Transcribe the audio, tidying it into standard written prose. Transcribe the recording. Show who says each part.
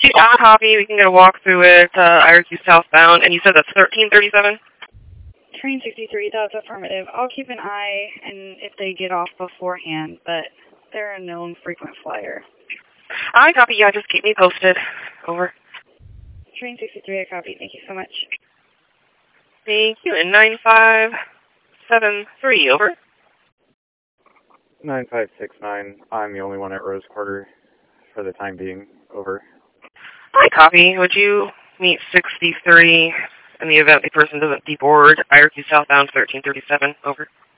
Speaker 1: Copy. We can get a walk through it. IRQ southbound, and you said that's 1337.
Speaker 2: Train 63, that's affirmative. I'll keep an eye and if they get off beforehand, but they're a known frequent flyer.
Speaker 1: I copy. Yeah, just keep me posted. Over.
Speaker 2: Train 63, I copy. Thank you so much.
Speaker 1: Thank you. And 9573. Over.
Speaker 3: 9569. I'm the only one at Rose Quarter for the time being. Over.
Speaker 1: I copy. Would you meet 63 in the event the person doesn't deboard? IRQ southbound 1337. Over.